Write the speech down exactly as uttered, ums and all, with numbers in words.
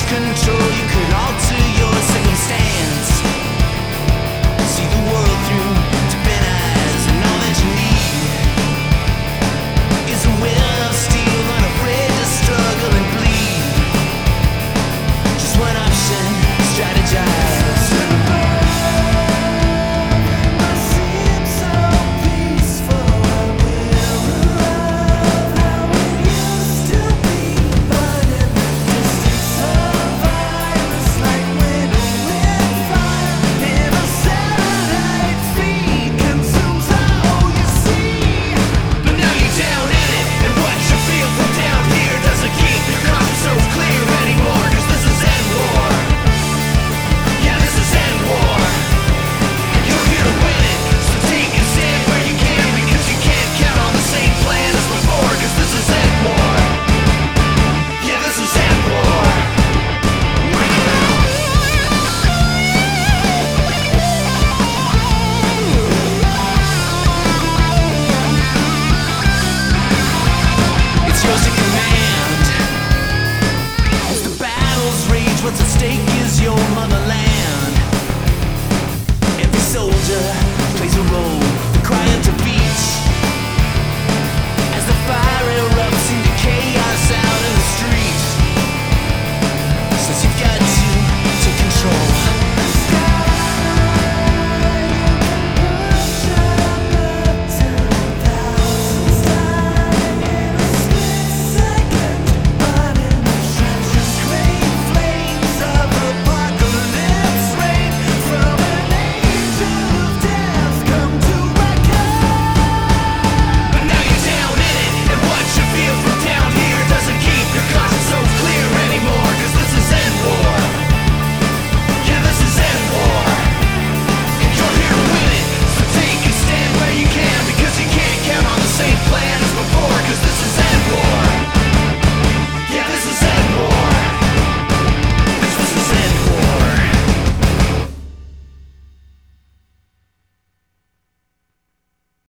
control. You can alter your circumstance. See the world through different eyes, and all that you need is a will of steel, unafraid to struggle and bleed. Just one option, strategize. What's at stake is your mother.